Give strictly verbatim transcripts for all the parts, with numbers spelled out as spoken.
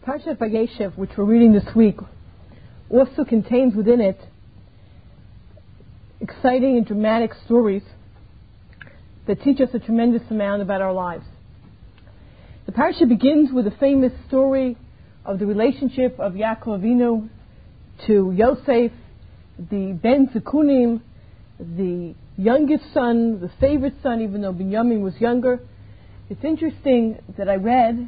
Parshat Vayeshev, which we're reading this week, also contains within it exciting and dramatic stories that teach us a tremendous amount about our lives. The parsha begins with a famous story of the relationship of Yaakov Avinu to Yosef, the Ben Zekunim, the youngest son, the favorite son, even though Binyamin was younger. It's interesting that I read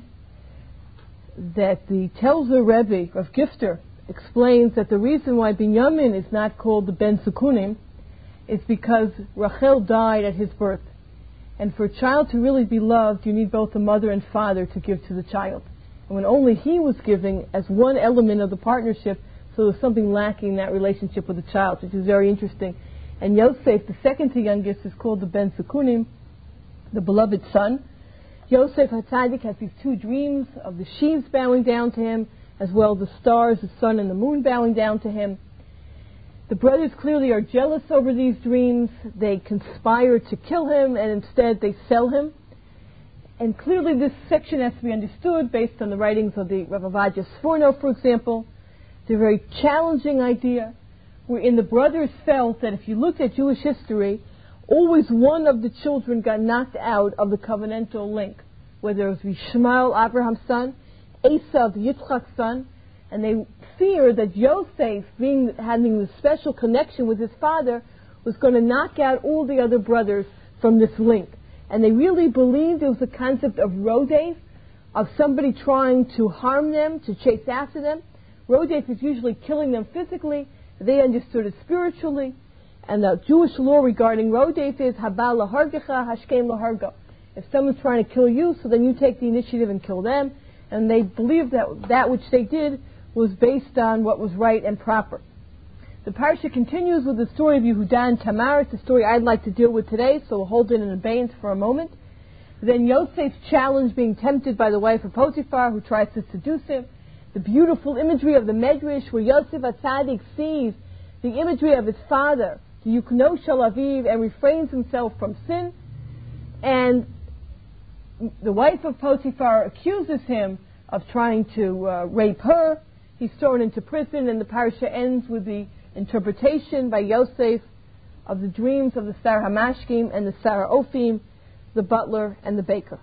that the Telzer Rebbe of Gifter explains that the reason why Binyamin is not called the Ben Zekunim is because Rachel died at his birth. And for a child to really be loved, you need both the mother and father to give to the child. And when only he was giving as one element of the partnership, so there was something lacking in that relationship with the child, which is very interesting. And Yosef, the second to youngest, is called the Ben Zekunim, the beloved son. Yosef HaTzadik has these two dreams of the sheaves bowing down to him, as well as the stars, the sun, and the moon bowing down to him. The brothers clearly are jealous over these dreams. They conspire to kill him, and instead they sell him. And clearly this section has to be understood based on the writings of the Rav Ovadia Sforno, for example. It's a very challenging idea, wherein the brothers felt that if you looked at Jewish history, always one of the children got knocked out of the covenantal link, whether it was Yishmael, Abraham's son, Esav, Yitzchak's son, and they feared that Yosef, being, having this special connection with his father, was going to knock out all the other brothers from this link. And they really believed it was a concept of rodef, of somebody trying to harm them, to chase after them. Rodef is usually killing them physically. They understood it spiritually. And the Jewish law regarding rodef is haba lahargecha, hashkem lahargo. If someone's trying to kill you, so then you take the initiative and kill them. And they believed that that which they did was based on what was right and proper. The parsha continues with the story of Yehuda and Tamar. It's the story I'd like to deal with today, so we'll hold it in abeyance for a moment. Then Yosef's challenge, being tempted by the wife of Potiphar, who tries to seduce him. The beautiful imagery of the Medrash, where Yosef HaTzadik sees the imagery of his father, the Yukno Shel Aviv, and refrains himself from sin. And the wife of Potiphar accuses him of trying to uh, rape her. He's thrown into prison, and the parasha ends with the interpretation by Yosef of the dreams of the Sarah Hamashkim and the Sarah Ophim, the butler and the baker.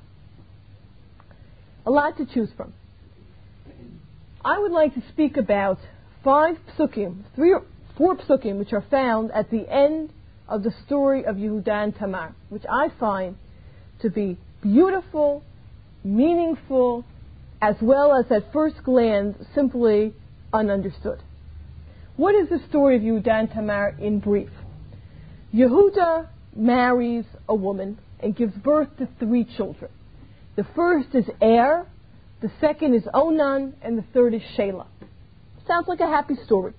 A lot to choose from. I would like to speak about five psukim, three or four psukim, which are found at the end of the story of Yehuda and Tamar, which I find to be beautiful, meaningful, as well as at first glance simply ununderstood. What is the story of Yehuda and Tamar in brief? Yehuda marries a woman and gives birth to three children. The first is Er, the second is Onan, and the third is Shelah. Sounds like a happy story.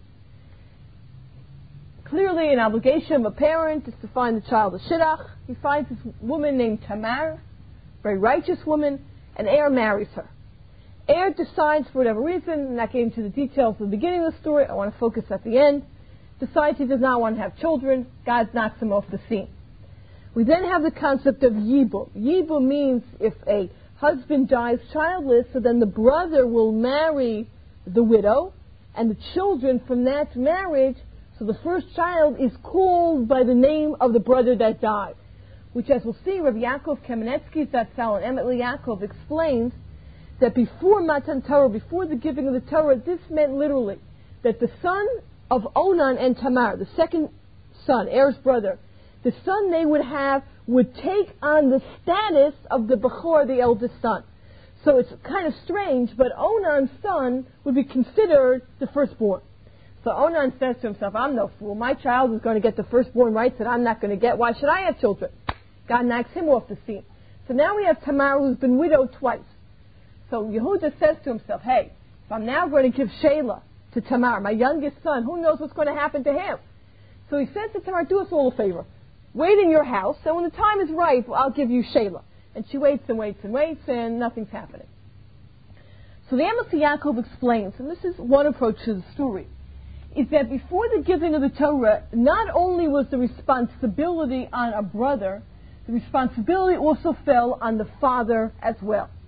Clearly an obligation of a parent is to find the child a shidduch. He finds this woman named Tamar, very righteous woman, and Er marries her. Er decides, for whatever reason, not getting into the details of the beginning of the story, I want to focus at the end, decides he does not want to have children. God knocks him off the scene. We then have the concept of Yibum. Yibum means if a husband dies childless, so then the brother will marry the widow, and the children from that marriage, so the first child is called by the name of the brother that died, which, as we'll see, Rabbi Yaakov Kamenetsky Zatzal and Emet Yaakov explains that before Matan Torah, before the giving of the Torah, this meant literally that the son of Onan and Tamar, the second son, Er's brother, the son they would have would take on the status of the Bechor, the eldest son. So it's kind of strange, but Onan's son would be considered the firstborn. So Onan says to himself, I'm no fool. My child is going to get the firstborn rights that I'm not going to get. Why should I have children? God knocks him off the scene. So now we have Tamar, who's been widowed twice. So Yehuda says to himself, hey, if I'm now going to give Shelah to Tamar, my youngest son, who knows what's going to happen to him? So he says to Tamar, do us all a favor. Wait in your house, and when the time is right, I'll give you Shelah. And she waits and waits and waits, and nothing's happening. So the Emet Yaakov explains, and this is one approach to the story, is that before the giving of the Torah, not only was the responsibility on a brother, the responsibility also fell on the father as well.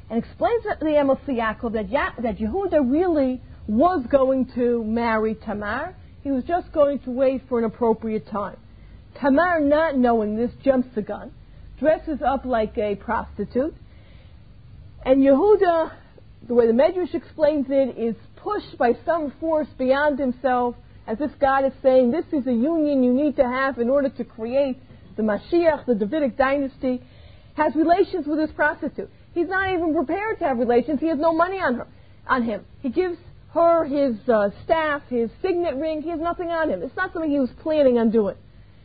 and explains to the Amos Yaakov that, ya- that Yehuda really was going to marry Tamar. He was just going to wait for an appropriate time. Tamar, not knowing this, jumps the gun, dresses up like a prostitute, and Yehuda, the way the Medrash explains it, is pushed by some force beyond himself, as if God is saying, this is a union you need to have in order to create the Mashiach, the Davidic dynasty, has relations with this prostitute. He's not even prepared to have relations. He has no money on her, on him. He gives her his uh, staff, his signet ring. He has nothing on him. It's not something he was planning on doing.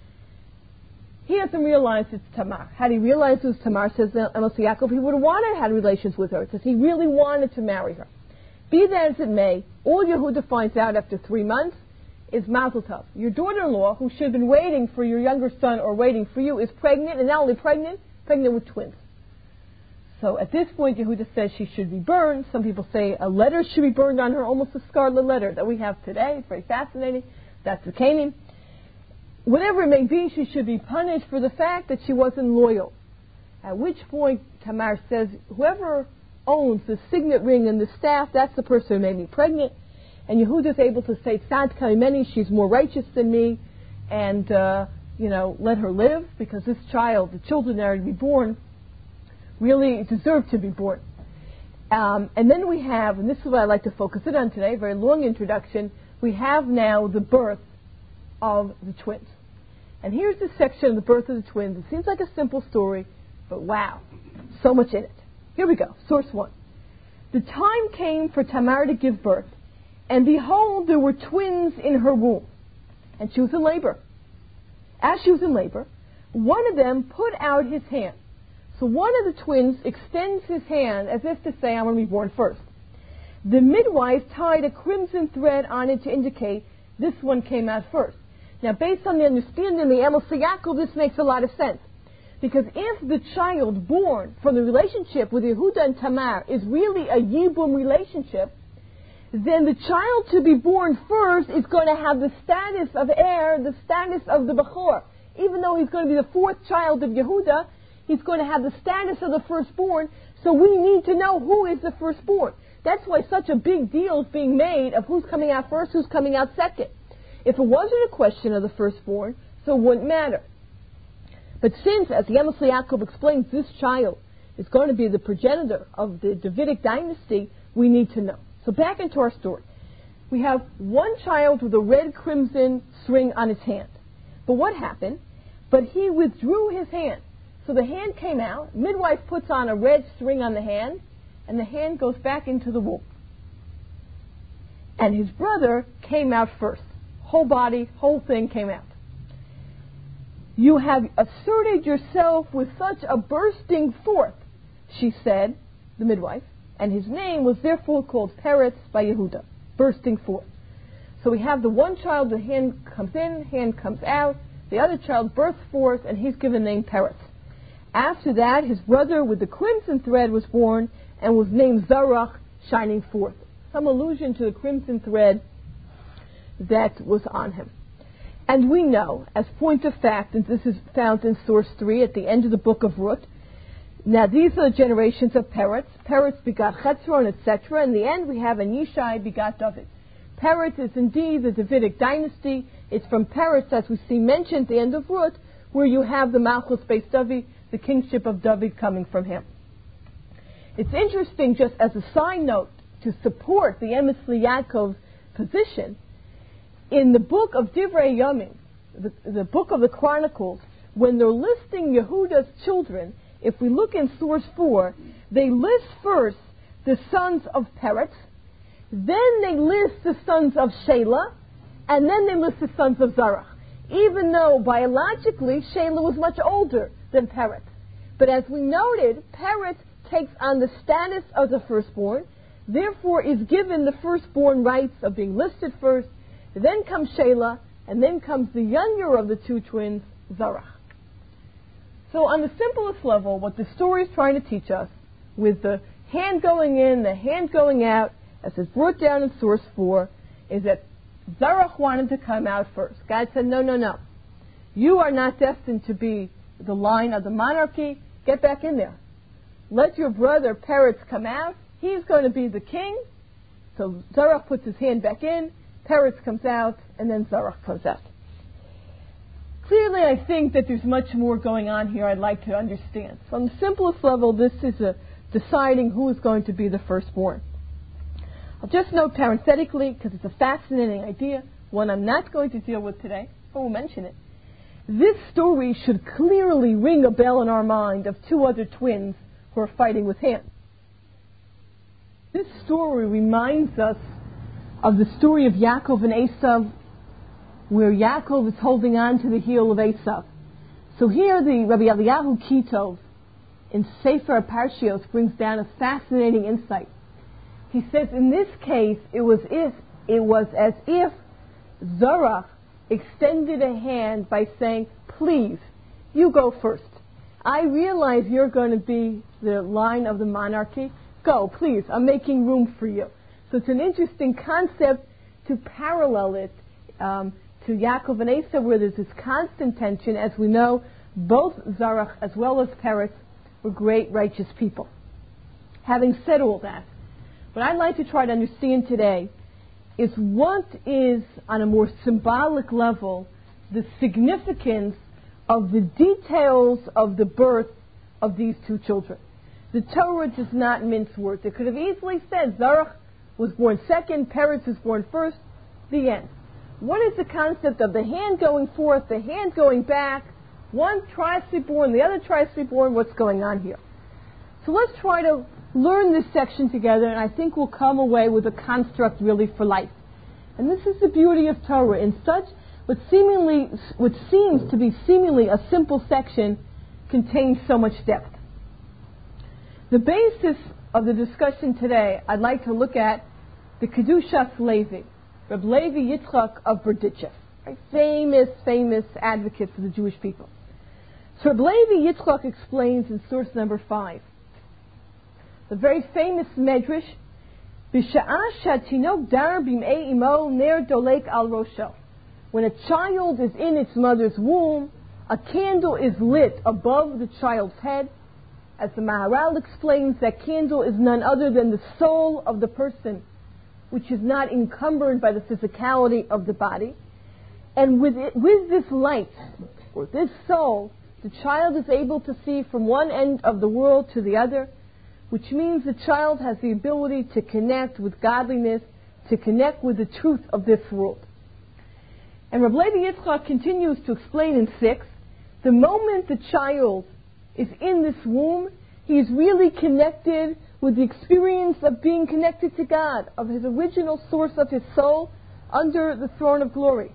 He hasn't realized it's Tamar. Had he realized it was Tamar, says Amos Yaakov, he would have wanted to have relations with her, because he really wanted to marry her. Be that as it may, all Yehuda finds out after three months is Mazel Tov. Your daughter-in-law, who should have been waiting for your younger son or waiting for you, is pregnant, and not only pregnant, pregnant with twins. So at this point, Yehuda says she should be burned. Some people say a letter should be burned on her, almost a scarlet letter that we have today. It's very fascinating. That's the Canaan. Whatever it may be, she should be punished for the fact that she wasn't loyal. At which point, Tamar says, whoever owns the signet ring and the staff, that's the person who made me pregnant. And Yehuda is able to say, Tzad Kaimeni, she's more righteous than me, and, uh, you know, let her live, because this child, the children that are to be born, really deserve to be born. Um, and then we have, and this is what I'd like to focus in on today, a very long introduction, we have now the birth of the twins. And here's the section of the birth of the twins. It seems like a simple story, but wow, so much in it. Here we go, source one. The time came for Tamar to give birth, and behold, there were twins in her womb, and she was in labor. As she was in labor, one of them put out his hand. So one of the twins extends his hand as if to say, I'm going to be born first. The midwife tied a crimson thread on it to indicate this one came out first. Now, based on the understanding of the Amos Yaakov, this makes a lot of sense. Because if the child born from the relationship with Yehuda and Tamar is really a Yibum relationship, then the child to be born first is going to have the status of heir, the status of the Bechor. Even though he's going to be the fourth child of Yehuda, he's going to have the status of the firstborn, so we need to know who is the firstborn. That's why such a big deal is being made of who's coming out first, who's coming out second. If it wasn't a question of the firstborn, so it wouldn't matter. But since, as the Amos Yaakov explains, this child is going to be the progenitor of the Davidic dynasty, we need to know. So back into our story. We have one child with a red crimson string on his hand. But what happened? But he withdrew his hand. So the hand came out, midwife puts on a red string on the hand, and the hand goes back into the womb. And his brother came out first. Whole body, whole thing came out. You have asserted yourself with such a bursting forth, she said, the midwife, and his name was therefore called Peretz by Yehuda, bursting forth. So we have the one child, the hand comes in, hand comes out, the other child bursts forth, and he's given the name Peretz. After that, his brother with the crimson thread was born and was named Zarach, shining forth. Some allusion to the crimson thread that was on him. And we know, as point of fact, and this is found in source three at the end of the book of Ruth, now these are the generations of Peretz. Peretz begot Chetzron, et cetera. In the end, we have an Yishai begot David. Peretz is indeed the Davidic dynasty. It's from Peretz, as we see mentioned at the end of Ruth, where you have the Malchus Beis David, the kingship of David coming from him. It's interesting, just as a side note, to support the Amos Yaakov's position, in the book of Divrei Yamim, the, the book of the Chronicles, when they're listing Yehuda's children, if we look in source four, they list first the sons of Peretz, then they list the sons of Shelah, and then they list the sons of Zarach, even though biologically Shelah was much older than Peretz. But as we noted, Peretz takes on the status of the firstborn, therefore is given the firstborn rights of being listed first. Then comes Shelah, and then comes the younger of the two twins, Zarach. So on the simplest level, what the story is trying to teach us, with the hand going in, the hand going out, as is brought down in source four, is that Zarach wanted to come out first. God said, no, no, no. You are not destined to be the line of the monarchy. Get back in there. let your brother Peretz come out. He's going to be the king. So Zerach puts his hand back in, Peretz comes out, and then Zerach comes out. Clearly, I think that there's much more going on here I'd like to understand. So on the simplest level, this is a deciding who is going to be the firstborn. I'll just note parenthetically, because it's a fascinating idea, one I'm not going to deal with today, but we'll mention it. This story should clearly ring a bell in our mind of two other twins who are fighting with hands. This story reminds us of the story of Yaakov and Esav, where Yaakov is holding on to the heel of Esav. So here the Rabbi Eliyahu Kitov in Sefer Parshios brings down a fascinating insight. He says in this case it was if it was as if Zerach extended a hand by saying, please, you go first. I realize you're going to be the line of the monarchy. Go, please, I'm making room for you. So it's an interesting concept to parallel it um, to Yaakov and Esav, where there's this constant tension. As we know, both Zerach as well as Peretz were great righteous people. Having said all that, what I'd like to try to understand today is what is, on a more symbolic level, the significance of the details of the birth of these two children. The Torah does not mince words. It could have easily said Zerach was born second, Peretz was born first, the end. What is the concept of the hand going forth, the hand going back? One tries to be born, the other tries to be born. What's going on here? So let's try to learn this section together, and I think we'll come away with a construct really for life. And this is the beauty of Torah. In such what seemingly, what seems to be seemingly a simple section, contains so much depth. The basis of the discussion today, I'd like to look at the Kedushas Levi, Reb Levi Yitzchak of Berdichev, a famous, famous advocate for the Jewish people. So Reb Levi Yitzchak explains in source number five, the very famous medrash, B'sha'ah shatinok dar bim'ei imo ner dolek al rosho. When a child is in its mother's womb, a candle is lit above the child's head. As the Maharal explains, that candle is none other than the soul of the person, which is not encumbered by the physicality of the body. And with it, with this light, or this soul, the child is able to see from one end of the world to the other, which means the child has the ability to connect with godliness, to connect with the truth of this world. And Reb Levi Yitzchak continues to explain in six, the moment the child is in this womb, he is really connected with the experience of being connected to God, of his original source of his soul, under the throne of glory.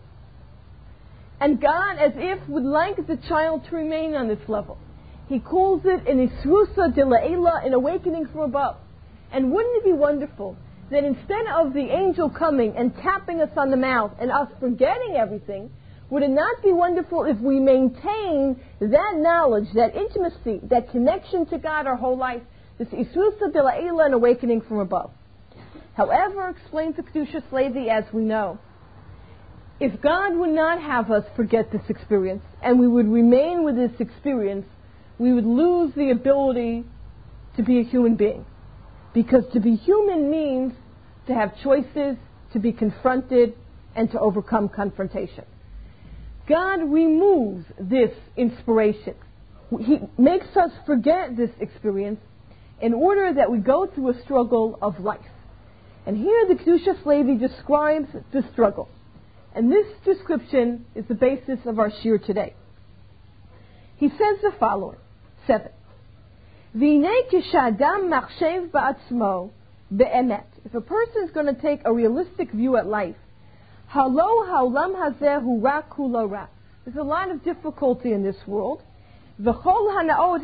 And God, as if would like the child to remain on this level. He calls it an Isrusa de La'ela, an awakening from above. And wouldn't it be wonderful that instead of the angel coming and tapping us on the mouth and us forgetting everything, would it not be wonderful if we maintain that knowledge, that intimacy, that connection to God our whole life, this Isrusa de La'ela, an awakening from above? However, explains the Kedushas Levi, as we know, if God would not have us forget this experience, and we would remain with this experience, we would lose the ability to be a human being. Because to be human means to have choices, to be confronted, and to overcome confrontation. God removes this inspiration. He makes us forget this experience in order that we go through a struggle of life. And here the Kedushas Levi describes the struggle. And this description is the basis of our shir today. He says the following, seven. If a person is going to take a realistic view at life, there's a lot of difficulty in this world. And a lot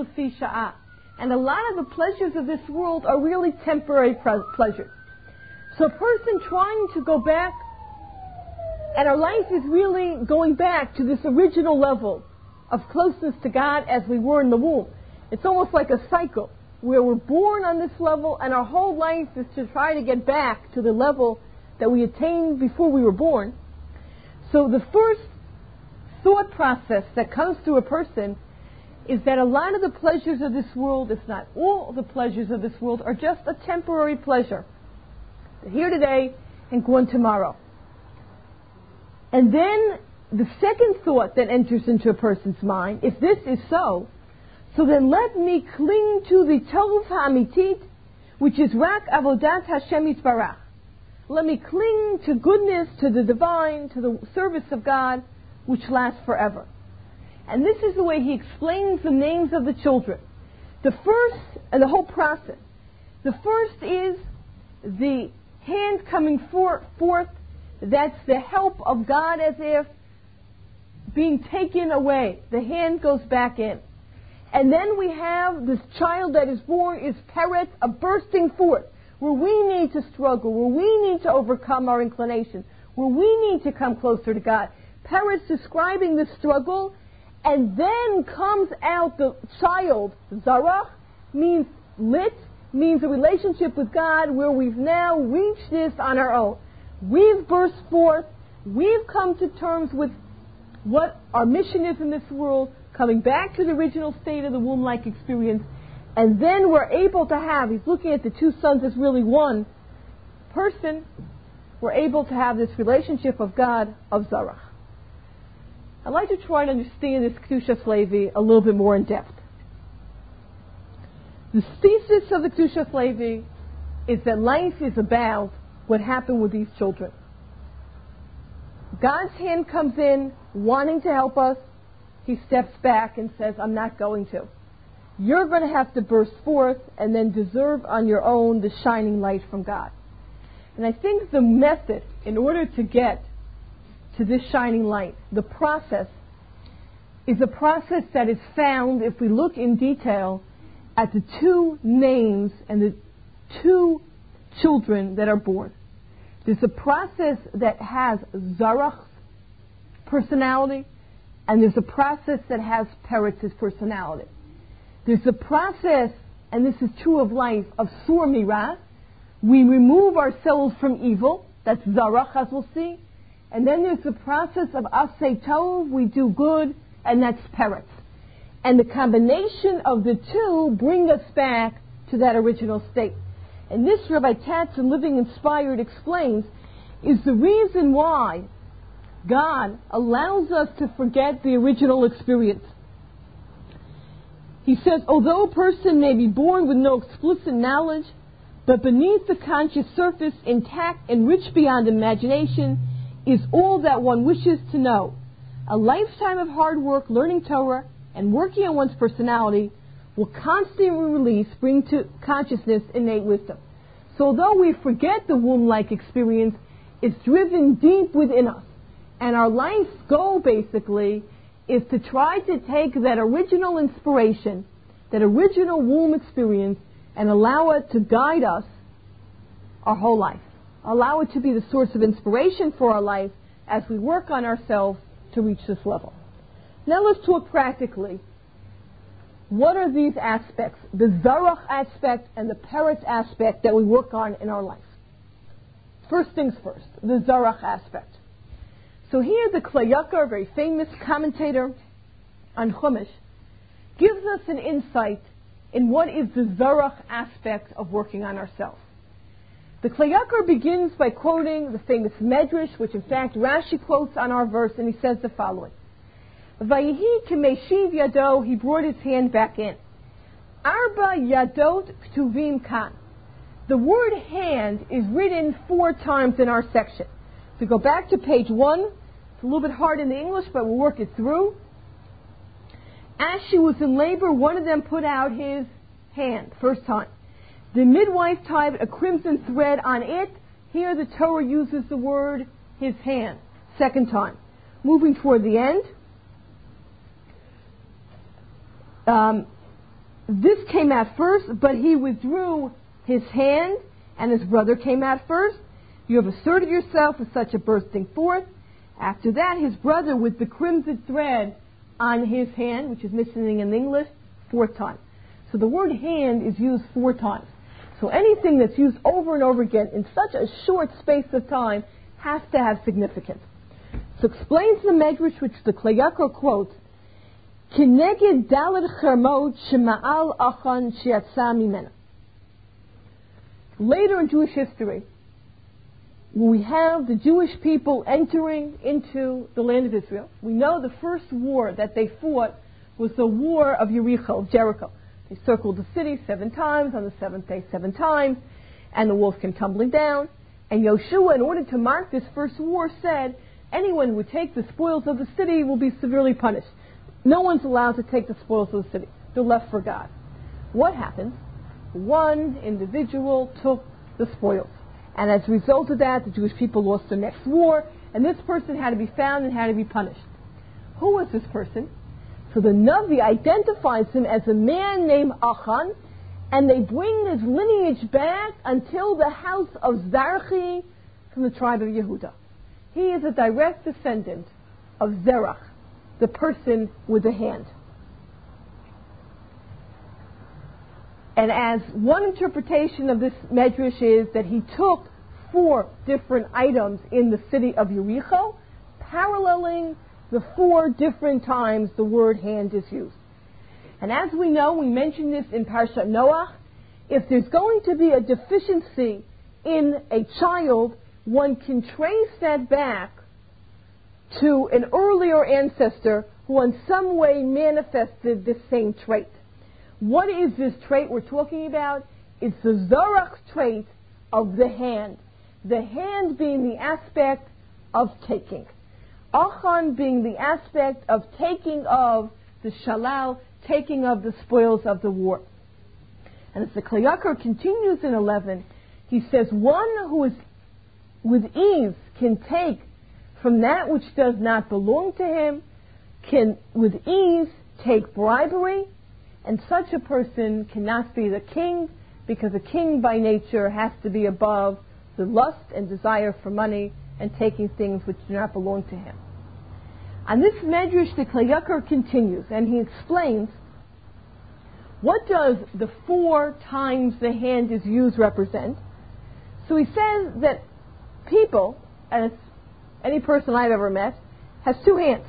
of the pleasures of this world are really temporary pleasures. So a person trying to go back, and our life is really going back to this original level of closeness to God as we were in the womb. It's almost like a cycle where we're born on this level and our whole life is to try to get back to the level that we attained before we were born. So the first thought process that comes to a person is that a lot of the pleasures of this world, if not all the pleasures of this world, are just a temporary pleasure. They're here today and gone tomorrow. And then the second thought that enters into a person's mind, if this is so, so then let me cling to the Tov HaAmitit, which is Rak Avodat Hashem Yitbarach. Let me cling to goodness, to the divine, to the service of God, which lasts forever. And this is the way he explains the names of the children. The first, and the whole process. The first is the hand coming for, forth. That's the help of God as if being taken away. The hand goes back in. And then we have this child that is born is Peretz, a bursting forth, where we need to struggle, where we need to overcome our inclinations, where we need to come closer to God. Peretz describing the struggle, and then comes out the child. Zarach means lit, means a relationship with God where we've now reached this on our own. We've burst forth. We've come to terms with what our mission is in this world, coming back to the original state of the womb-like experience. And then we're able to have, he's looking at the two sons as really one person, we're able to have this relationship of God, of Zarach. I'd like to try to understand this Kedushas Levi a little bit more in depth. The thesis of the Kedushas Levi is that life is about what happened with these children. God's hand comes in, wanting to help us. He steps back and says, I'm not going to. You're going to have to burst forth and then deserve on your own the shining light from God. And I think the method, in order to get to this shining light, the process, is a process that is found, if we look in detail, at the two names and the two children that are born. There's a process that has Zarach's personality, and there's a process that has Peretz's personality. There's a process, and this is true of life, of Sur Mirah. We remove ourselves from evil. That's Zarach, as we'll see. And then there's the process of Aseh Tov. We do good, and that's Peretz. And the combination of the two bring us back to that original state. And this, Rabbi Tatz in Living Inspired explains, is the reason why God allows us to forget the original experience. He says, although a person may be born with no explicit knowledge, but beneath the conscious surface, intact and rich beyond imagination, is all that one wishes to know. A lifetime of hard work, learning Torah, and working on one's personality will constantly release, bring to consciousness innate wisdom. So although we forget the womb-like experience, it's driven deep within us. And our life's goal, basically, is to try to take that original inspiration, that original womb experience, and allow it to guide us our whole life. Allow it to be the source of inspiration for our life as we work on ourselves to reach this level. Now let's talk practically. What are these aspects, the Zarach aspect and the Peretz aspect that we work on in our life? First things first, the Zarach aspect. So here the Klei Yakar, a very famous commentator on Chumash, gives us an insight in what is the Zarach aspect of working on ourselves. The Klei Yakar begins by quoting the famous Medrash, which in fact Rashi quotes on our verse, and he says the following. Vayihi k'meshiv yado, he brought his hand back in. Arba yadot ktuvim kan. The word hand is written four times in our section. So go back to page one. It's a little bit hard in the English, but we'll work it through. As she was in labor, one of them put out his hand, first time. The midwife tied a crimson thread on it. Here the Torah uses the word his hand, second time. Moving toward the end. Um, this came out first, but he withdrew his hand, and his brother came out first. You have asserted yourself with such a bursting forth. After that, his brother with the crimson thread on his hand, which is missing in English, fourth time. So the word hand is used four times. So anything that's used over and over again in such a short space of time has to have significance. So explains the Medrash, which the Klei Yakar quotes, Kineged Daled Chermot Shema'al Achan She'atza Mimena. Later in Jewish history, we have the Jewish people entering into the land of Israel. We know the first war that they fought was the war of Jericho, of Jericho. They circled the city seven times, on the seventh day seven times, and the walls came tumbling down. And Yoshua, in order to mark this first war, said, anyone who would take the spoils of the city will be severely punished. No one's allowed to take the spoils of the city. They're left for God. What happened? One individual took the spoils. And as a result of that, the Jewish people lost their next war, and this person had to be found and had to be punished. Who was this person? So the Navi identifies him as a man named Achan, and they bring his lineage back until the house of Zarchi from the tribe of Yehuda. He is a direct descendant of Zerach, the person with the hand. And as one interpretation of this medrash is that he took four different items in the city of Jericho, paralleling the four different times the word hand is used. And as we know, we mentioned this in Parshat Noach, if there's going to be a deficiency in a child, one can trace that back to an earlier ancestor who in some way manifested this same trait. What is this trait we're talking about? It's the Zorach trait of the hand. The hand being the aspect of taking. Achan being the aspect of taking of the shalal, taking of the spoils of the war. And as the Kli Yakar continues in eleven, he says, one who is with ease can take from that which does not belong to him, can with ease take bribery, and such a person cannot be the king, because a king by nature has to be above the lust and desire for money and taking things which do not belong to him. On this medrash, the Kli Yakar continues, and he explains, what does the four times the hand is used represent? So he says that people, and any person I've ever met, has two hands.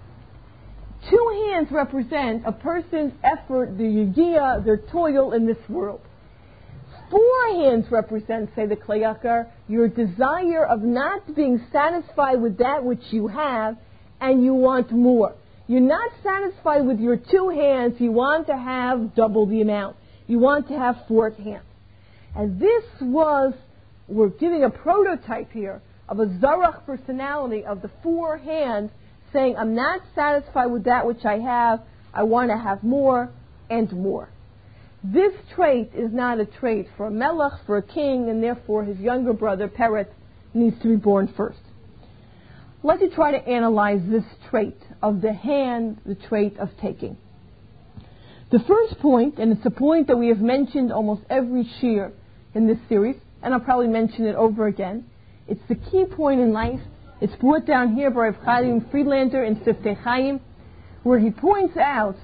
Two hands represent a person's effort, their yigiyah, their toil in this world. Four hands represent, say the Kli Yakar, your desire of not being satisfied with that which you have, and you want more. You're not satisfied with your two hands, you want to have double the amount. You want to have four hands. And this was, we're giving a prototype here of a Zarach personality of the four hands, saying, I'm not satisfied with that which I have, I want to have more and more. This trait is not a trait for a melech, for a king, and therefore his younger brother, Peret, needs to be born first. Let's try to analyze this trait of the hand, the trait of taking. The first point, and it's a point that we have mentioned almost every shiur in this series, and I'll probably mention it over again, it's the key point in life. It's brought down here by Rav Chaim Friedlander in Siftei Chaim, where he points out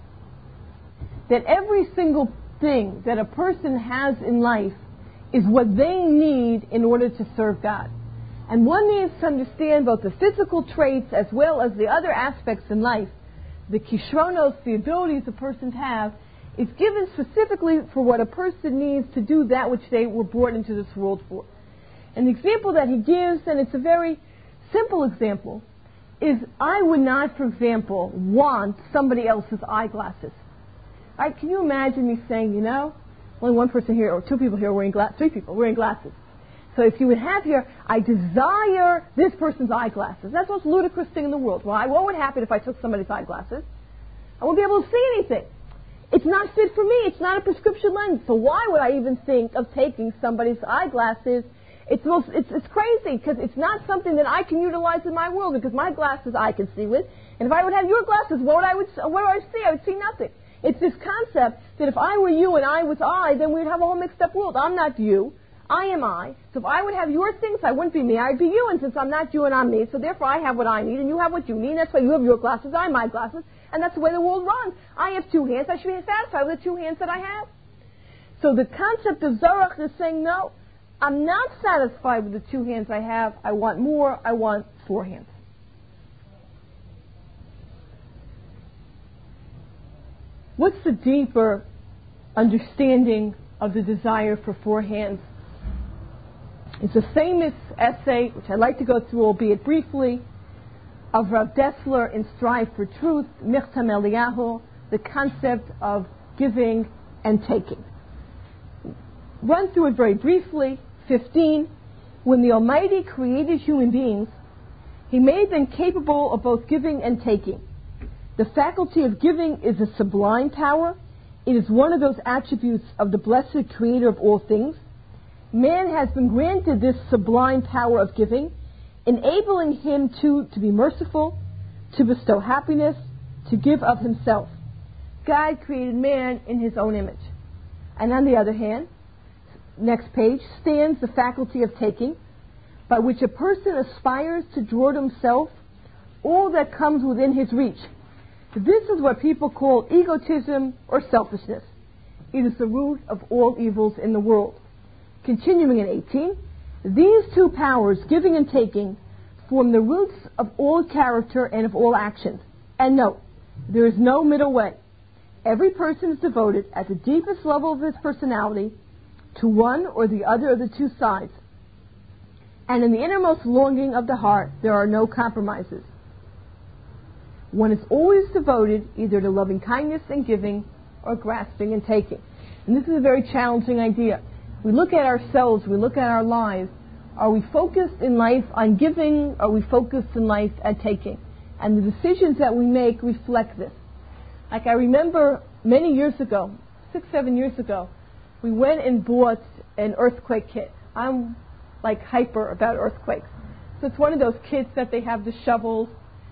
that every single thing that a person has in life is what they need in order to serve God. And one needs to understand both the physical traits as well as the other aspects in life. The kishronos, the abilities a person have, is given specifically for what a person needs to do that which they were brought into this world for. And the example that he gives, and it's a very simple example, is I would not, for example, want somebody else's eyeglasses. Right? Can you imagine me saying, you know, only one person here, or two people here wearing glasses, three people wearing glasses. So if you would have here, I desire this person's eyeglasses. That's the most ludicrous thing in the world. Why? What would happen if I took somebody's eyeglasses? I won't be able to see anything. It's not fit for me. It's not a prescription lens. So why would I even think of taking somebody's eyeglasses? It's most, it's, it's crazy because it's not something that I can utilize in my world, because my glasses I can see with. And if I would have your glasses, what would I would what would I see? I would see nothing. It's this concept that if I were you and I was I, then we'd have a whole mixed up world. I'm not you. I am I. So if I would have your things, I wouldn't be me. I'd be you. And since I'm not you and I'm me, so therefore I have what I need and you have what you need. And that's why you have your glasses, I have my glasses. And that's the way the world runs. I have two hands. I should be satisfied with the two hands that I have. So the concept of Zorach is saying, no, I'm not satisfied with the two hands I have. I want more. I want four hands. What's the deeper understanding of the desire for four hands? It's a famous essay, which I'd like to go through, albeit briefly, of Rav Dessler in Strive for Truth, Michtam Eliyahu, the concept of giving and taking. Run through it very briefly. fifteen. When the Almighty created human beings, He made them capable of both giving and taking. The faculty of giving is a sublime power. It is one of those attributes of the blessed Creator of all things. Man has been granted this sublime power of giving, enabling him to, to be merciful, to bestow happiness, to give of himself. God created man in His own image. And on the other hand, next page, stands the faculty of taking, by which a person aspires to draw to himself all that comes within his reach. This is what people call egotism or selfishness. It is the root of all evils in the world. Continuing in eighteen, these two powers, giving and taking, form the roots of all character and of all actions. And note, there is no middle way. Every person is devoted at the deepest level of his personality to one or the other of the two sides. And in the innermost longing of the heart, there are no compromises. One is always devoted either to loving kindness and giving or grasping and taking. And this is a very challenging idea. We look at ourselves, we look at our lives. Are we focused in life on giving? Are we focused in life at taking? And the decisions that we make reflect this. Like I remember many years ago, six, seven years ago, we went and bought an earthquake kit. I'm like hyper about earthquakes. So it's one of those kits that they have the shovels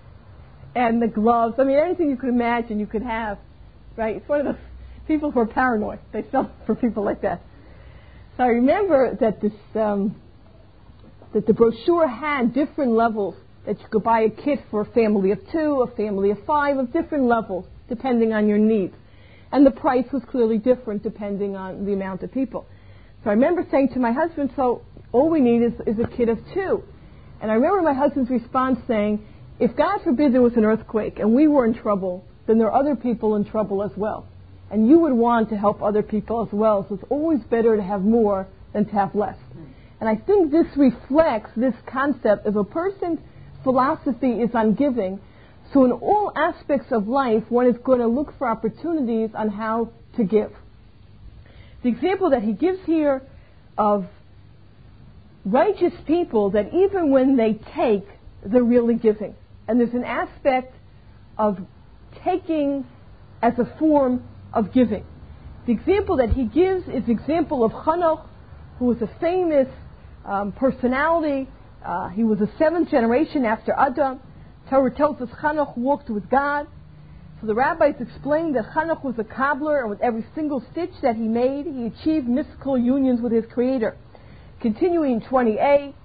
and the gloves. I mean, anything you could imagine you could have, right? It's one of those people who are paranoid. They sell it for people like that. So I remember that this, um, that the brochure had different levels, that you could buy a kit for a family of two, a family of five, of different levels, depending on your needs. And the price was clearly different depending on the amount of people. So I remember saying to my husband, so all we need is, is a kit of two. And I remember my husband's response saying, if God forbid there was an earthquake and we were in trouble, then there are other people in trouble as well. And you would want to help other people as well. So it's always better to have more than to have less. And I think this reflects this concept of a person's philosophy is on giving. So in all aspects of life, one is going to look for opportunities on how to give. The example that he gives here of righteous people, that even when they take, they're really giving. And there's an aspect of taking as a form of giving. The example that he gives is the example of Hanoch, who was a famous um, personality. Uh, he was the seventh generation after Adam. Torah tells us Hanoch walked with God. So the rabbis explained that Hanoch was a cobbler, and with every single stitch that he made, he achieved mystical unions with his Creator. Continuing in twenty a,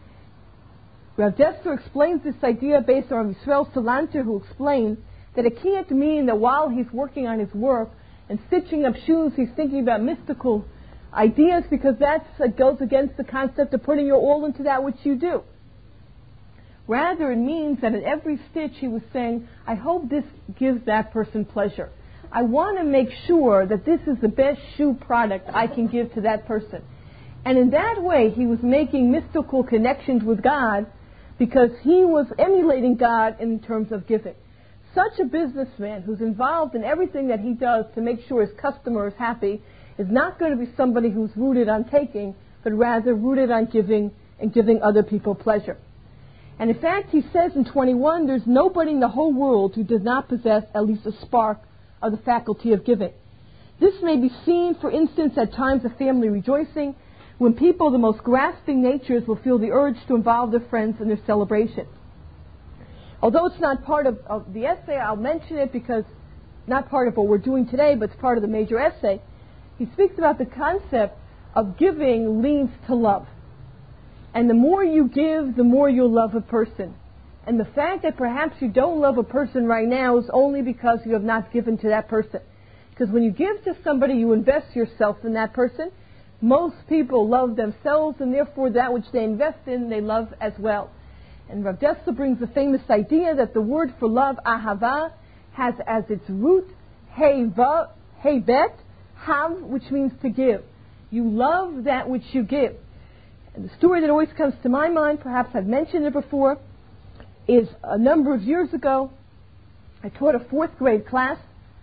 Rav Dessler explains this idea based on Yisrael Salanter, who explained that it can't mean that while he's working on his work and stitching up shoes, he's thinking about mystical ideas, because that goes against the concept of putting your all into that which you do. Rather, it means that at every stitch he was saying, I hope this gives that person pleasure. I want to make sure that this is the best shoe product I can give to that person. And in that way, he was making mystical connections with God, because he was emulating God in terms of giving. Such a businessman who's involved in everything that he does to make sure his customer is happy is not going to be somebody who's rooted on taking, but rather rooted on giving and giving other people pleasure. And in fact, he says in twenty-one, there's nobody in the whole world who does not possess at least a spark of the faculty of giving. This may be seen, for instance, at times of family rejoicing, when people of the most grasping natures will feel the urge to involve their friends in their celebration. Although it's not part of, of the essay, I'll mention it because not part of what we're doing today, but it's part of the major essay. He speaks about the concept of giving leads to love. And the more you give, the more you'll love a person. And the fact that perhaps you don't love a person right now is only because you have not given to that person. Because when you give to somebody, you invest yourself in that person. Most people love themselves, and therefore that which they invest in, they love as well. And Rav Dessler brings the famous idea that the word for love, ahava, has as its root, heva. Hey bet, hav, which means to give. You love that which you give. And the story that always comes to my mind, perhaps I've mentioned it before, is a number of years ago, I taught a fourth grade class,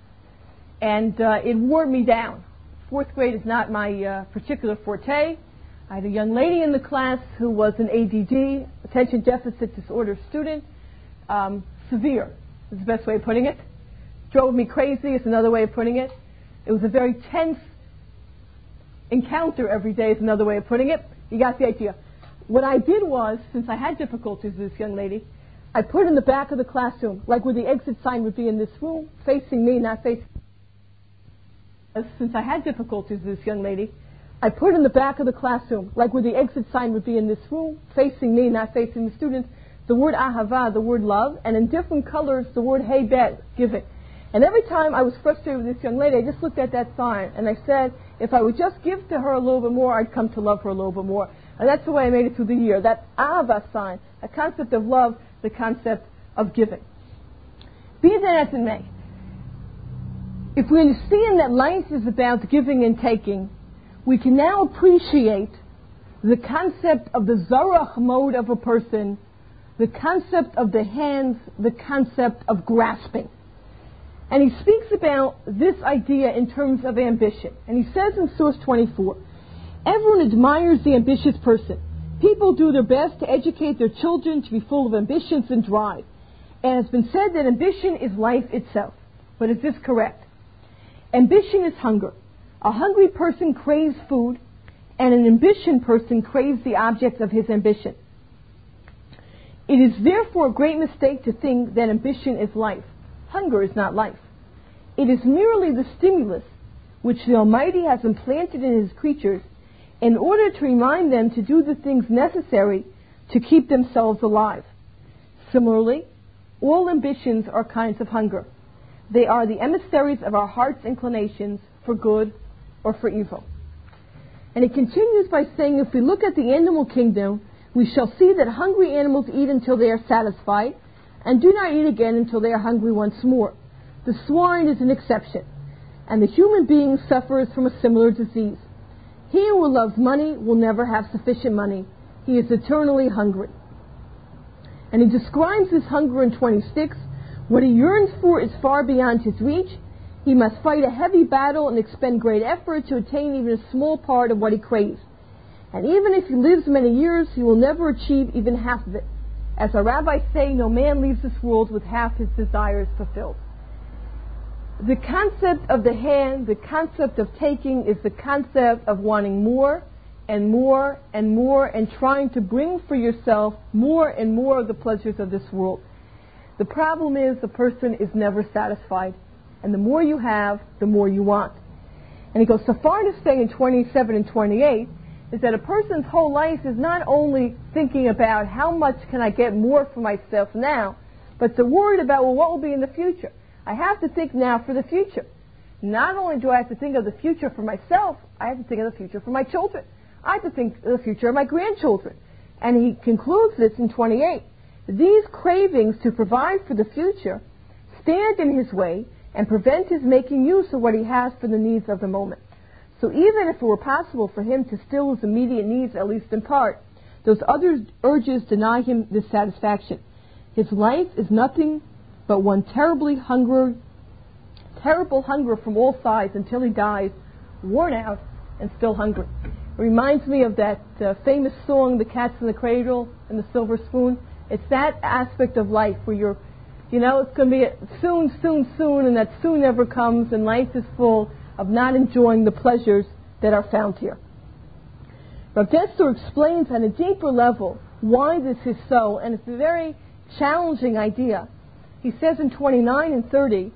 and uh, it wore me down. Fourth grade is not my uh, particular forte. I had a young lady in the class who was an A D D, attention deficit disorder student, um, severe is the best way of putting it. Drove me crazy is another way of putting it. It was a very tense encounter every day is another way of putting it. You got the idea. What I did was, since I had difficulties with this young lady, I put in the back of the classroom, like where the exit sign would be in this room, facing me, not facing. Since I had difficulties with this young lady, I put in the back of the classroom, like where the exit sign would be in this room, facing me, not facing the students, the word ahava, the word love, and in different colors, the word hey bet, give it. And every time I was frustrated with this young lady, I just looked at that sign and I said, if I would just give to her a little bit more, I'd come to love her a little bit more. And that's the way I made it through the year. That ahava sign, a concept of love, the concept of giving. Be that as it may, if we understand that life is about giving and taking, we can now appreciate the concept of the zarach mode of a person, the concept of the hands, the concept of grasping. And he speaks about this idea in terms of ambition. And he says in source twenty-four, everyone admires the ambitious person. People do their best to educate their children to be full of ambitions and drive. And it's been said that ambition is life itself. But is this correct? Ambition is hunger. A hungry person craves food, and an ambition person craves the object of his ambition. It is therefore a great mistake to think that ambition is life. Hunger is not life. It is merely the stimulus which the Almighty has implanted in His creatures in order to remind them to do the things necessary to keep themselves alive. Similarly, all ambitions are kinds of hunger. They are the emissaries of our heart's inclinations for good or for evil. And he continues by saying, if we look at the animal kingdom, we shall see that hungry animals eat until they are satisfied, and do not eat again until they are hungry once more. The swine is an exception, and the human being suffers from a similar disease. He who loves money will never have sufficient money. He is eternally hungry. And he describes his hunger in twenty-six. What he yearns for is far beyond his reach. He must fight a heavy battle and expend great effort to attain even a small part of what he craves. And even if he lives many years, he will never achieve even half of it. As our rabbis say, no man leaves this world with half his desires fulfilled. The concept of the hand, the concept of taking, is the concept of wanting more and more and more and trying to bring for yourself more and more of the pleasures of this world. The problem is the person is never satisfied, and the more you have, the more you want. And he goes so far to say in twenty-seven and twenty-eight is that a person's whole life is not only thinking about how much can I get more for myself now, but they're worried about, well, what will be in the future. I have to think now for the future. Not only do I have to think of the future for myself, I have to think of the future for my children. I have to think of the future of my grandchildren. And he concludes this in twenty-eight. These cravings to provide for the future stand in his way and prevent his making use of what he has for the needs of the moment. So even if it were possible for him to still his immediate needs, at least in part, those other urges deny him this satisfaction. His life is nothing but one terribly hunger, terrible hunger from all sides until he dies, worn out and still hungry. It reminds me of that uh, famous song, The Cat's in the Cradle and the Silver Spoon. It's that aspect of life where you're, you know, it's going to be a soon, soon, soon, and that soon never comes, and life is full of not enjoying the pleasures that are found here. Rav Dessler explains on a deeper level why this is so, and it's a very challenging idea. He says in twenty-nine and thirty,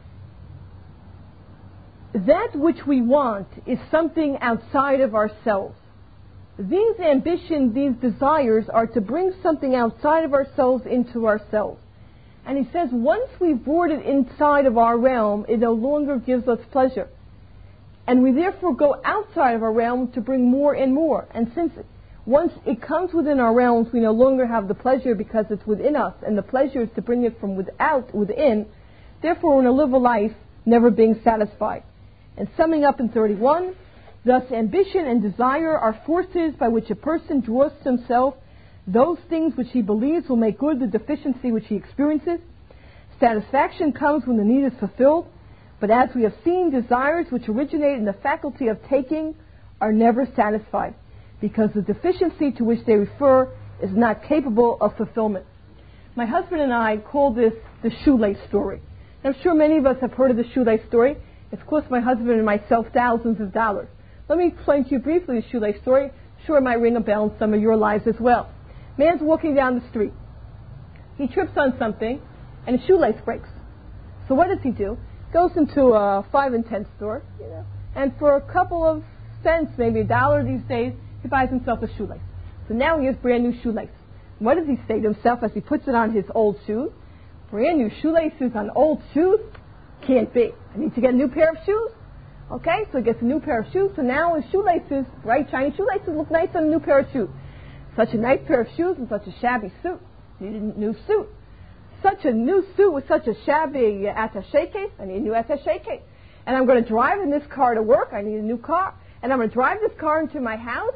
that which we want is something outside of ourselves. These ambitions, these desires are to bring something outside of ourselves into ourselves. And he says once we've brought it inside of our realm, it no longer gives us pleasure. And we therefore go outside of our realm to bring more and more. And since once it comes within our realms, we no longer have the pleasure because it's within us, and the pleasure is to bring it from without, within. Therefore, we're going to live a life never being satisfied. And summing up in thirty-one, thus ambition and desire are forces by which a person draws to himself those things which he believes will make good the deficiency which he experiences. Satisfaction comes when the need is fulfilled, but as we have seen, desires which originate in the faculty of taking are never satisfied, because the deficiency to which they refer is not capable of fulfillment. My husband and I call this the shoelace story. I'm sure many of us have heard of the shoelace story. It's cost my husband and myself thousands of dollars. Let me explain to you briefly the shoelace story. I'm sure it might ring a bell in some of your lives as well. Man's walking down the street. He trips on something, and his shoelace breaks. So what does he do? Goes into a five and ten store, you know, and for a couple of cents, maybe a dollar these days, he buys himself a shoelace. So now he has brand new shoelace. What does he say to himself as he puts it on his old shoes? Brand new shoelaces on old shoes? Can't be. I need to get a new pair of shoes. Okay, so he gets a new pair of shoes. So now his shoelaces, right, shiny shoelaces look nice on a new pair of shoes. Such a nice pair of shoes and such a shabby suit. Needed a new suit. Such a new suit with such a shabby uh, attaché case. I need a new attaché case. And I'm going to drive in this car to work. I need a new car. And I'm going to drive this car into my house.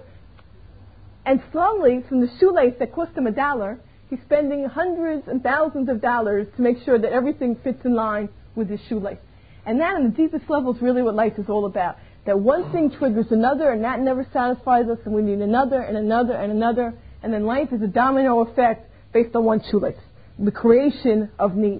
And slowly, from the shoelace that cost him a dollar, he's spending hundreds and thousands of dollars to make sure that everything fits in line with his shoelace. And that, on the deepest level, is really what life is all about. That one thing triggers another, and that never satisfies us, and we need another, and another, and another. And then life is a domino effect based on one shoelace. The creation of needs.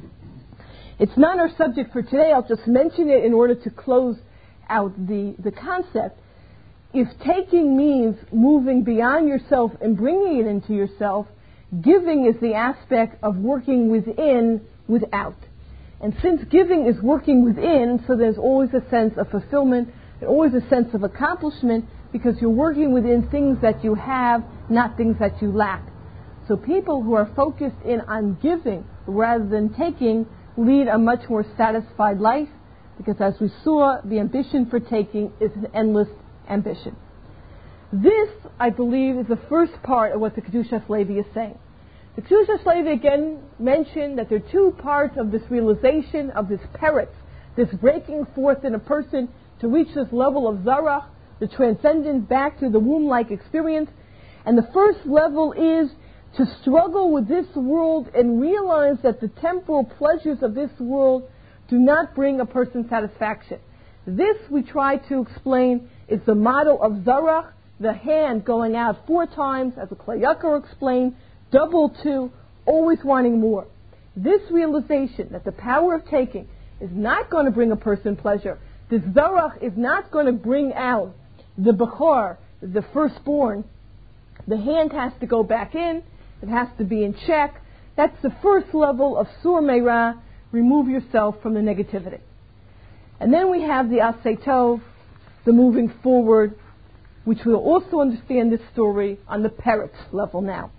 It's not our subject for today. I'll just mention it in order to close out the, the concept. If taking means moving beyond yourself and bringing it into yourself, giving is the aspect of working within without. And since giving is working within, so there's always a sense of fulfillment and always a sense of accomplishment, because you're working within things that you have, not things that you lack. So people who are focused in on giving rather than taking lead a much more satisfied life, because as we saw, the ambition for taking is an endless ambition. This, I believe, is the first part of what the Kedushas Levi is saying. The Kedushas Levi again mentioned that there are two parts of this realization, of this peretz, this breaking forth in a person to reach this level of zarach, the transcendent back to the womb-like experience. And the first level is to struggle with this world and realize that the temporal pleasures of this world do not bring a person satisfaction. This, we try to explain, is the model of zarach, the hand going out four times, as the Klei Yakar explained, double two, always wanting more. This realization that the power of taking is not going to bring a person pleasure. This zarach is not going to bring out the bechor, the firstborn. The hand has to go back in. It has to be in check. That's the first level of sur meira. Remove yourself from the negativity. And then we have the asay tov, the moving forward, which we'll also understand this story on the peretz level now.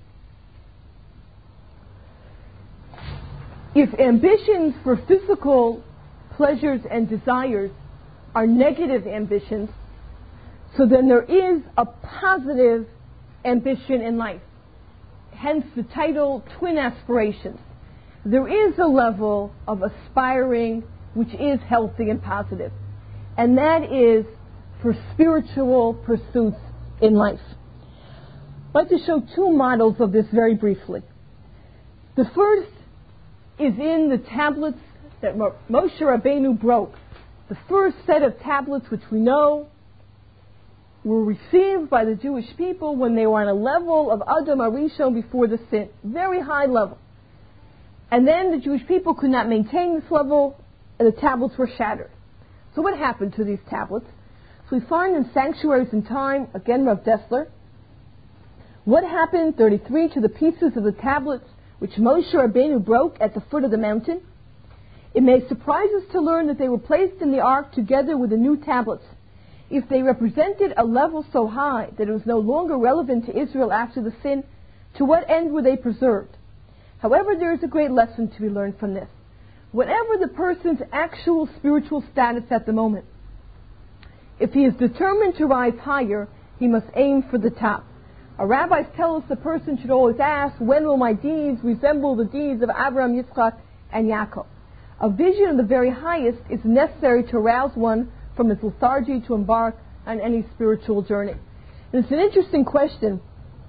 If ambitions for physical pleasures and desires are negative ambitions, so then there is a positive ambition in life. Hence the title, Twin Aspirations. There is a level of aspiring which is healthy and positive. And that is for spiritual pursuits in life. I'd like to show two models of this very briefly. The first is in the tablets that Moshe Rabbeinu broke. The first set of tablets which we know were received by the Jewish people when they were on a level of Adam Arishon before the sin. Very high level. And then the Jewish people could not maintain this level, and the tablets were shattered. So what happened to these tablets? So we find in Sanctuaries in Time, again Rav Dessler, what happened, thirty-three, to the pieces of the tablets which Moshe Rabbeinu broke at the foot of the mountain? It may surprise us to learn that they were placed in the ark together with the new tablets. If they represented a level so high that it was no longer relevant to Israel after the sin, to what end were they preserved? However, there is a great lesson to be learned from this. Whatever the person's actual spiritual status at the moment, if he is determined to rise higher, he must aim for the top. Our rabbis tell us the person should always ask, when will my deeds resemble the deeds of Abraham, Yitzchak, and Yaakov? A vision of the very highest is necessary to arouse one from his lethargy to embark on any spiritual journey? And it's an interesting question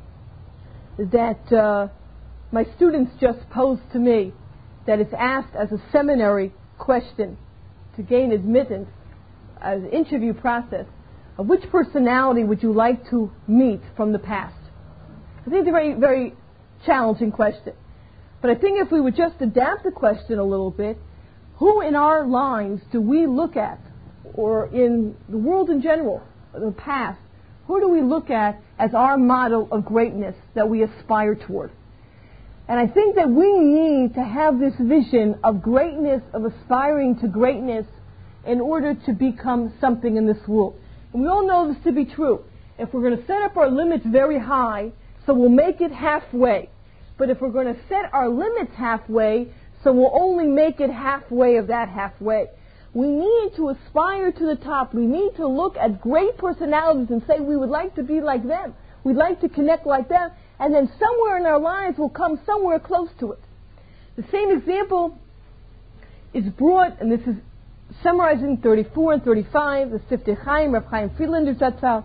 that uh, my students just posed to me, that it's asked as a seminary question to gain admittance as an interview process. Of which personality would you like to meet from the past? I think it's a very, very challenging question. But I think if we would just adapt the question a little bit, who in our lives do we look at, or in the world in general, the past, who do we look at as our model of greatness that we aspire toward? And I think that we need to have this vision of greatness, of aspiring to greatness, in order to become something in this world. And we all know this to be true. If we're going to set up our limits very high, so we'll make it halfway. But if we're going to set our limits halfway, so we'll only make it halfway of that halfway. We need to aspire to the top. We need to look at great personalities and say we would like to be like them. We'd like to connect like them. And then somewhere in our lives we'll come somewhere close to it. The same example is brought, and this is summarizing thirty-four and thirty-five, the Siftei Chaim, Rav Chaim Friedlander Zatzal,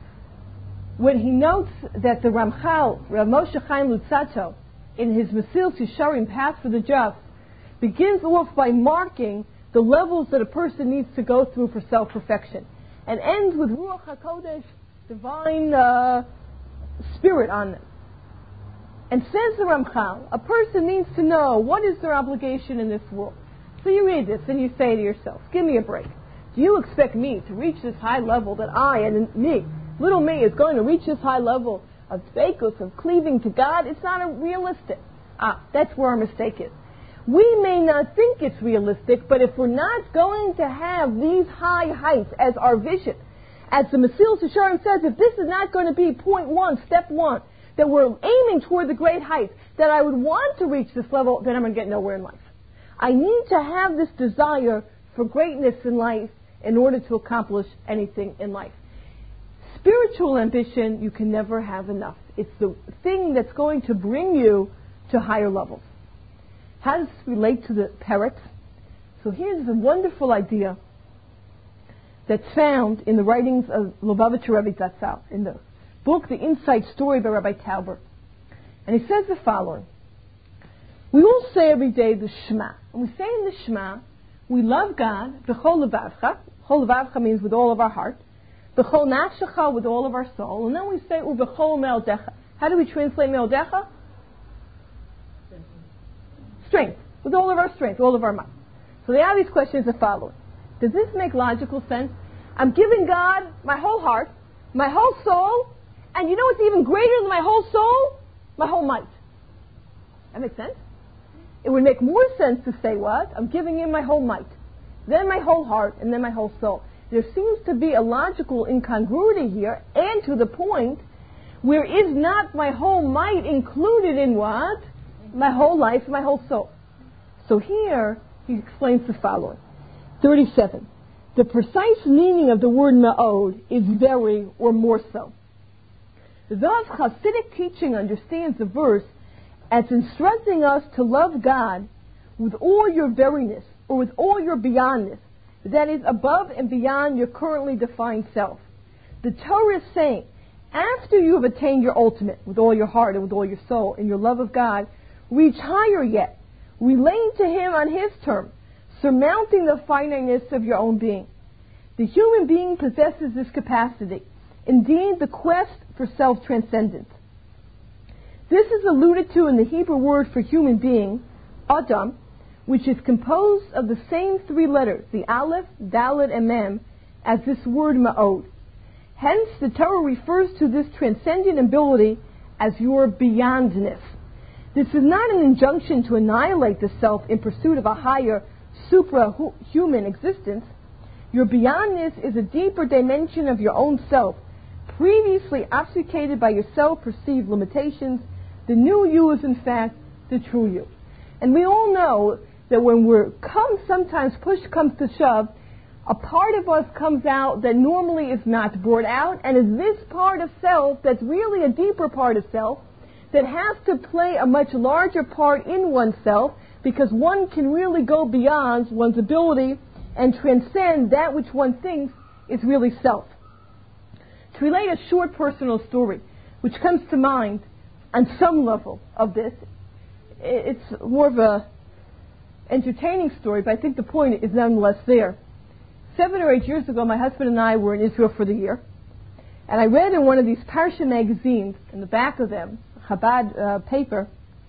when he notes that the Ramchal, Rav Moshe Chaim Luzzatto, in his Mesilas Yesharim, Path for the Just, begins off by marking the levels that a person needs to go through for self-perfection, and ends with Ruach HaKodesh, divine uh, spirit on them. And says the Ramchal, a person needs to know what is their obligation in this world. So you read this and you say to yourself, give me a break. Do you expect me to reach this high level that I and me, little me, is going to reach this high level of dveikus, of cleaving to God? It's not a realistic. Ah, that's where our mistake is. We may not think it's realistic, but if we're not going to have these high heights as our vision, as the Mesilas Yesharim says, if this is not going to be point one, step one, that we're aiming toward the great heights, that I would want to reach this level, then I'm going to get nowhere in life. I need to have this desire for greatness in life in order to accomplish anything in life. Spiritual ambition, you can never have enough. It's the thing that's going to bring you to higher levels. How does this relate to the parrot? So here's a wonderful idea that's found in the writings of Lubavitcher Rebbe Zatzal, in the book, The Inside Story by Rabbi Tauber. And he says the following. We all say every day the Shema. And we say in the Shema, we love God, B'chol levavcha. B'chol levavcha means with all of our heart. B'chol nafshecha, with all of our soul. And then we say, U'b'chol me'odecha. How do we translate me'odecha? Strength. With all of our strength, all of our might. So the obvious question is the following. Does this make logical sense? I'm giving God my whole heart, my whole soul, and you know what's even greater than my whole soul? My whole might. That makes sense? It would make more sense to say what? I'm giving Him my whole might, then my whole heart, and then my whole soul. There seems to be a logical incongruity here, and to the point where is not my whole might included in what? My whole life, my whole soul. So here he explains the following. thirty-seven. The precise meaning of the word ma'od is very or more so. Thus, Hasidic teaching understands the verse as instructing us to love God with all your veriness, or with all your beyondness, that is, above and beyond your currently defined self. The Torah is saying, after you have attained your ultimate, with all your heart and with all your soul, in your love of God, reach higher yet, relate to Him on His terms, surmounting the finiteness of your own being. The human being possesses this capacity, indeed the quest for self-transcendence. This is alluded to in the Hebrew word for human being, Adam, which is composed of the same three letters, the Aleph, Dalet, and Mem, as this word Ma'od. Hence, the Torah refers to this transcendent ability as your beyondness. This is not an injunction to annihilate the self in pursuit of a higher, supra-human existence. Your beyondness is a deeper dimension of your own self, previously obfuscated by your self-perceived limitations. The new you is, in fact, the true you. And we all know that when we're come, sometimes push comes to shove, a part of us comes out that normally is not brought out, and is this part of self that's really a deeper part of self that has to play a much larger part in oneself, because one can really go beyond one's ability and transcend that which one thinks is really self. To relate a short personal story, which comes to mind on some level of this, it's more of a entertaining story, but I think the point is nonetheless there. Seven or eight years ago, my husband and I were in Israel for the year, and I read in one of these Parsha magazines, in the back of them, Chabad uh, paper,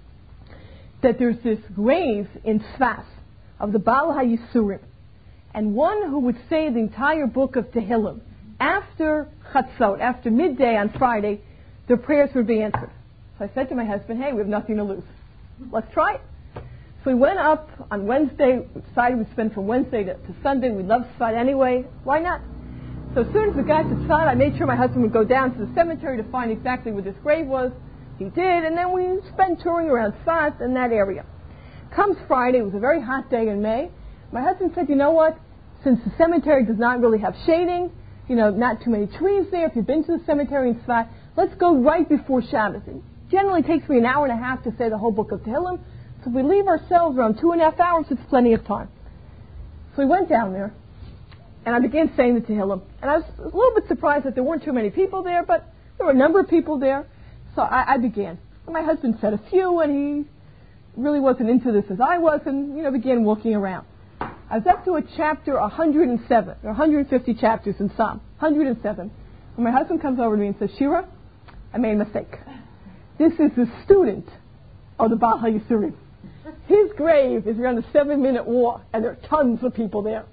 that there's this grave in Tzfas of the Baal HaYisurim, and one who would say the entire book of Tehillim. After Chatzot, after midday on Friday, their prayers would be answered. So I said to my husband, hey, we have nothing to lose. Let's try it. So we went up on Wednesday, we decided we'd spend from Wednesday to, to Sunday. We love Tzfat anyway. Why not? So as soon as we got to Tzfat, I made sure my husband would go down to the cemetery to find exactly where this grave was. He did, and then we spent touring around Tzfat in that area. Comes Friday, it was a very hot day in May. My husband said, you know what? Since the cemetery does not really have shading, you know, not too many trees there, if you've been to the cemetery in Tzfat, let's go right before Shabbos. It generally takes me an hour and a half to say the whole book of Tehillim. So if we leave ourselves around two and a half hours, it's plenty of time. So we went down there, and I began saying the Tehillim. And I was a little bit surprised that there weren't too many people there, but there were a number of people there. So I, I began. And my husband said a few, and he really wasn't into this as I was, and, you know, began walking around. I was up to a chapter one hundred seven, or one hundred fifty chapters in Psalm, one hundred seven. And my husband comes over to me and says, Shira, I made a mistake. This is the student of the Baal HaYisurim. His grave is around a seven-minute walk, and there are tons of people there.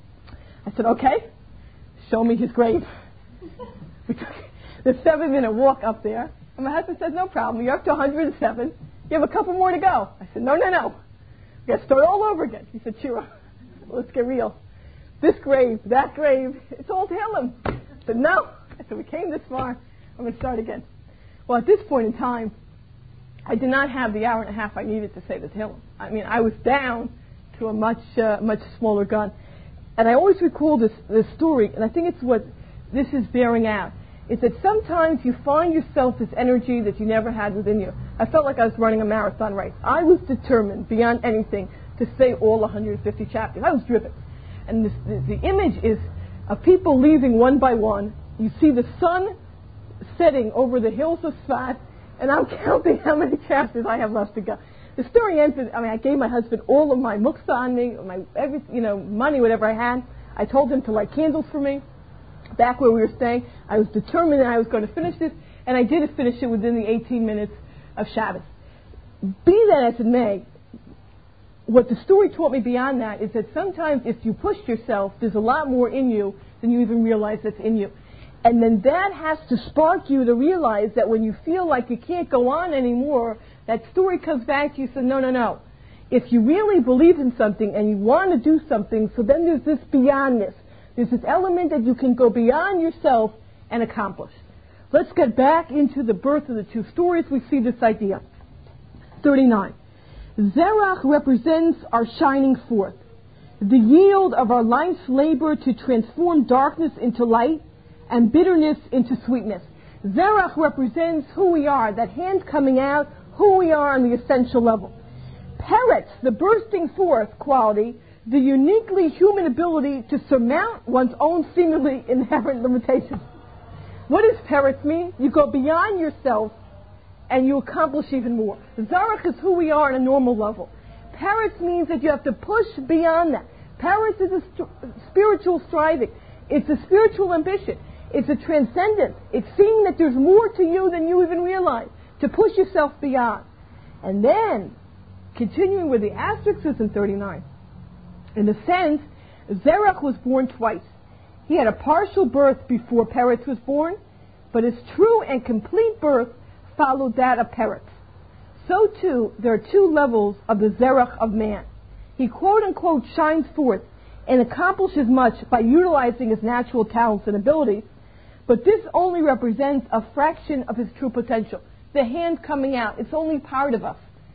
I said, okay, show me his grave. We took the seven-minute walk up there, and my husband says, no problem, you're up to one hundred seven. You have a couple more to go. I said, no, no, no. We got to start all over again. He said, Shira, let's get real. This grave, that grave, it's all Tehillim. I said, no. I said, we came this far. I'm going to start again. Well, at this point in time, I did not have the hour and a half I needed to say the Tehillim. I mean, I was down to a much, uh, much smaller gun. And I always recall this, this story, and I think it's what this is bearing out, is that sometimes you find yourself this energy that you never had within you. I felt like I was running a marathon race. I was determined beyond anything to say all one hundred fifty chapters. I was driven. And this, the, the image is of people leaving one by one. You see the sun setting over the hills of Tzfat, and I'm counting how many chapters I have left to go. The story ends with, I mean, I gave my husband all of my muktzah on me, my every, you know, money, whatever I had. I told him to light candles for me. Back where we were staying, I was determined that I was going to finish this, and I did finish it within the eighteen minutes of Shabbos. Be that as it may, what the story taught me beyond that is that sometimes if you push yourself, there's a lot more in you than you even realize that's in you. And then that has to spark you to realize that when you feel like you can't go on anymore, that story comes back to you and says, no, no, no. If you really believe in something and you want to do something, so then there's this beyondness. There's this element that you can go beyond yourself and accomplish. Let's get back into the birth of the two stories. We see this idea. thirty-nine. Zerach represents our shining forth, the yield of our life's labor to transform darkness into light and bitterness into sweetness. Zerach represents who we are, that hand coming out, who we are on the essential level. Peretz, the bursting forth quality, the uniquely human ability to surmount one's own seemingly inherent limitations. What does Peretz mean? You go beyond yourself and you accomplish even more. Zarach is who we are on a normal level. Peretz means that you have to push beyond that. Peretz is a st- spiritual striving. It's a spiritual ambition. It's a transcendence. It's seeing that there's more to you than you even realize, to push yourself beyond. And then, continuing with the asterisks in thirty-nine, in a sense, Zerach was born twice. He had a partial birth before Peretz was born, but his true and complete birth followed that of Peretz. So too, there are two levels of the Zerach of man. He quote-unquote shines forth and accomplishes much by utilizing his natural talents and abilities, but this only represents a fraction of his true potential. The hand coming out, it's only part of us.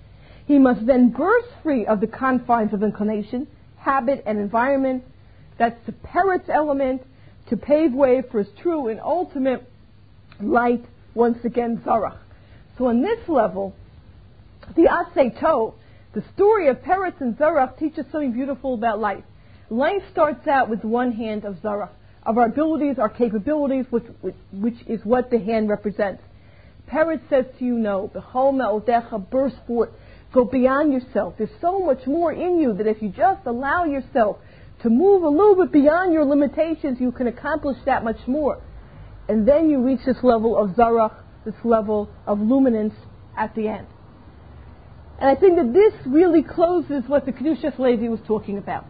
He must then burst free of the confines of inclination, habit, and environment. That's the Peretz element, to pave way for his true and ultimate light, once again, Zarach. So on this level, the Aseh Tov, the story of Peretz and Zarach, teaches something beautiful about life. Life starts out with one hand of Zarach, of our abilities, our capabilities, which, which, which is what the hand represents. Peretz says to you, no, B'chol me'odecha, burst forth, go beyond yourself. There's so much more in you that if you just allow yourself to move a little bit beyond your limitations, you can accomplish that much more. And then you reach this level of Zarach, this level of luminance at the end. And I think that this really closes what the Kedushas Levi was talking about.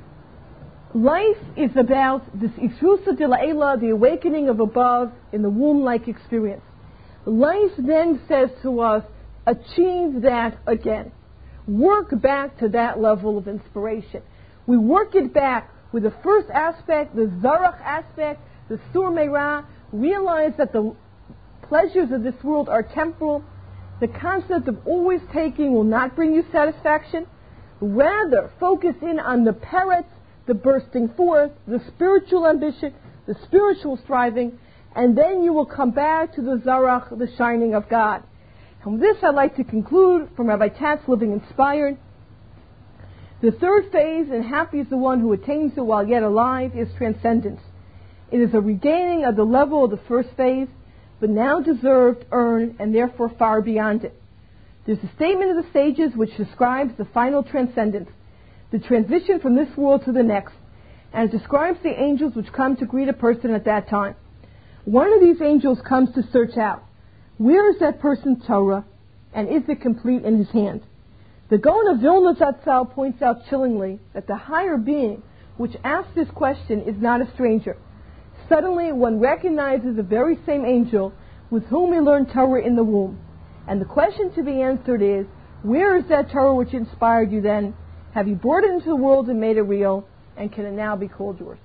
Life is about this Isrusa de La'ela, the awakening of above in the womb-like experience. Life then says to us, achieve that again. Work back to that level of inspiration. We work it back with the first aspect, the Zarach aspect, the Sur Meirah. Realize that the pleasures of this world are temporal. The concept of always taking will not bring you satisfaction. Rather, focus in on the Peretz, the bursting forth, the spiritual ambition, the spiritual striving, and then you will come back to the Zarach, the shining of God. And with this I'd like to conclude from Rabbi Tatz, Living Inspired. The third phase, and happy is the one who attains it while yet alive, is transcendence. It is a regaining of the level of the first phase, but now deserved, earned, and therefore far beyond it. There's a statement of the sages which describes the final transcendence, the transition from this world to the next, and it describes the angels which come to greet a person at that time. One of these angels comes to search out, where is that person's Torah, and is it complete in his hand? The Gaon of Vilna Zatzal points out chillingly that the higher being which asks this question is not a stranger. Suddenly one recognizes the very same angel with whom he learned Torah in the womb. And the question to be answered is, where is that Torah which inspired you then? Have you brought it into the world and made it real? And can it now be called yours?